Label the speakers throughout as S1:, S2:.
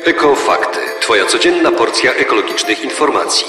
S1: Ekofakty. Twoja codzienna porcja ekologicznych informacji.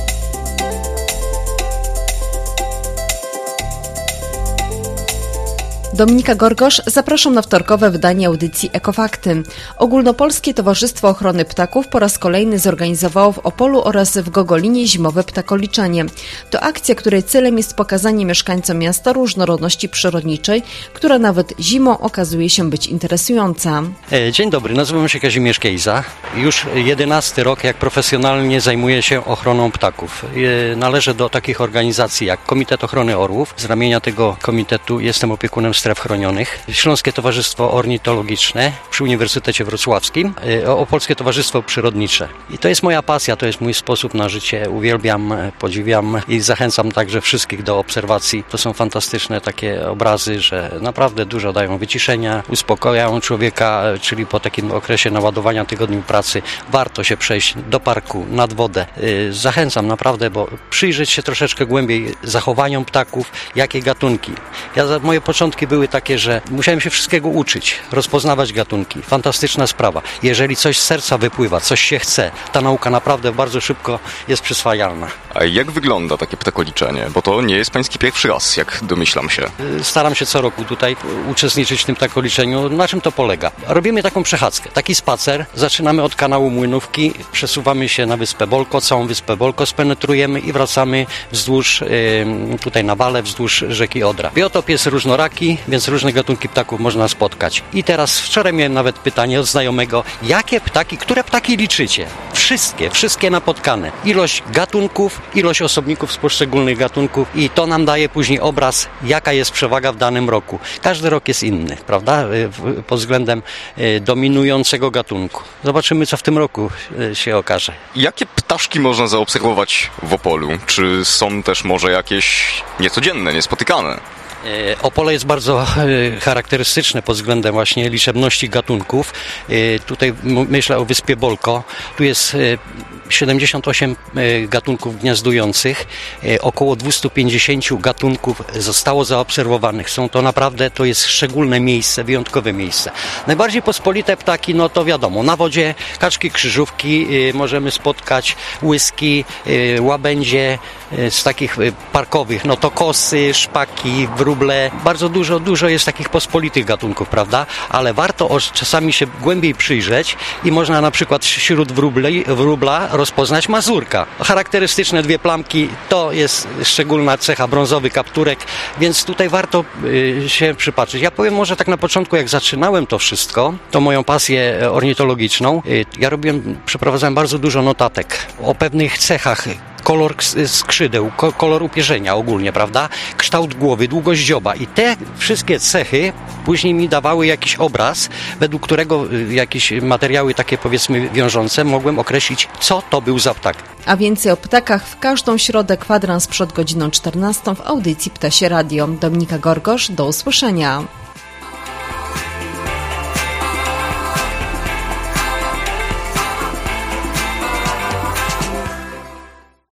S2: Dominika Gorgosz, zapraszam na wtorkowe wydanie audycji Ekofakty. Ogólnopolskie Towarzystwo Ochrony Ptaków po raz kolejny zorganizowało w Opolu oraz w Gogolinie zimowe ptakoliczenie. To akcja, której celem jest pokazanie mieszkańcom miasta różnorodności przyrodniczej, która nawet zimą okazuje się być interesująca.
S3: Dzień dobry, nazywam się Kazimierz Kejza. Już 11 rok, jak profesjonalnie zajmuję się ochroną ptaków. Należę do takich organizacji jak Komitet Ochrony Orłów. Z ramienia tego komitetu jestem opiekunem stref chronionych, Śląskie Towarzystwo Ornitologiczne przy Uniwersytecie Wrocławskim, Opolskie Towarzystwo Przyrodnicze. I to jest moja pasja, to jest mój sposób na życie. Uwielbiam, podziwiam i zachęcam także wszystkich do obserwacji. To są fantastyczne takie obrazy, że naprawdę dużo dają wyciszenia, uspokajają człowieka, czyli po takim okresie naładowania tygodniu pracy warto się przejść do parku, nad wodę. Zachęcam naprawdę, bo przyjrzeć się troszeczkę głębiej zachowaniom ptaków, jakie gatunki. Moje początki były takie, że musiałem się wszystkiego uczyć, rozpoznawać gatunki. Fantastyczna sprawa. Jeżeli coś z serca wypływa, coś się chce, ta nauka naprawdę bardzo szybko jest przyswajalna.
S4: A jak wygląda takie ptakoliczenie? Bo to nie jest pański pierwszy raz, jak domyślam się.
S3: Staram się co roku tutaj uczestniczyć w tym ptakoliczeniu. Na czym to polega? Robimy taką przechadzkę, taki spacer. Zaczynamy od kanału Młynówki, przesuwamy się na Wyspę Bolko, całą Wyspę Bolko spenetrujemy i wracamy wzdłuż, tutaj na Wale, wzdłuż rzeki Odra. Biotop jest różnoraki, więc różne gatunki ptaków można spotkać. I teraz wczoraj miałem nawet pytanie od znajomego, które ptaki liczycie? Wszystkie napotkane. Ilość gatunków, ilość osobników z poszczególnych gatunków i to nam daje później obraz, jaka jest przewaga w danym roku. Każdy rok jest inny, prawda? Pod względem dominującego gatunku. Zobaczymy, co w tym roku się okaże.
S4: Jakie ptaszki można zaobserwować w Opolu? Czy są też może jakieś niecodzienne, niespotykane?
S3: Opole jest bardzo charakterystyczne pod względem właśnie liczebności gatunków. Tutaj myślę o Wyspie Bolko. Tu jest 78 gatunków gniazdujących. Około 250 gatunków zostało zaobserwowanych. To jest szczególne miejsce, wyjątkowe miejsce. Najbardziej pospolite ptaki, no to wiadomo, na wodzie kaczki, krzyżówki możemy spotkać, łyski, łabędzie z takich parkowych, no to kosy, szpaki, wróble. Bardzo dużo jest takich pospolitych gatunków, prawda? Ale warto czasami się głębiej przyjrzeć i można na przykład wśród wróbla rozpoznać mazurka. Charakterystyczne dwie plamki, to jest szczególna cecha, brązowy kapturek, więc tutaj warto się przypatrzyć. Ja powiem może tak na początku, jak zaczynałem to wszystko, to moją pasję ornitologiczną, przeprowadzałem bardzo dużo notatek o pewnych cechach. Kolor skrzydeł, kolor upierzenia ogólnie, prawda? Kształt głowy, długość dzioba i te wszystkie cechy później mi dawały jakiś obraz, według którego jakieś materiały takie powiedzmy wiążące mogłem określić, co to był za ptak.
S2: A więcej o ptakach w każdą środę kwadrans przed godziną 14 w audycji Ptasie Radio. Dominika Gorgosz, do usłyszenia.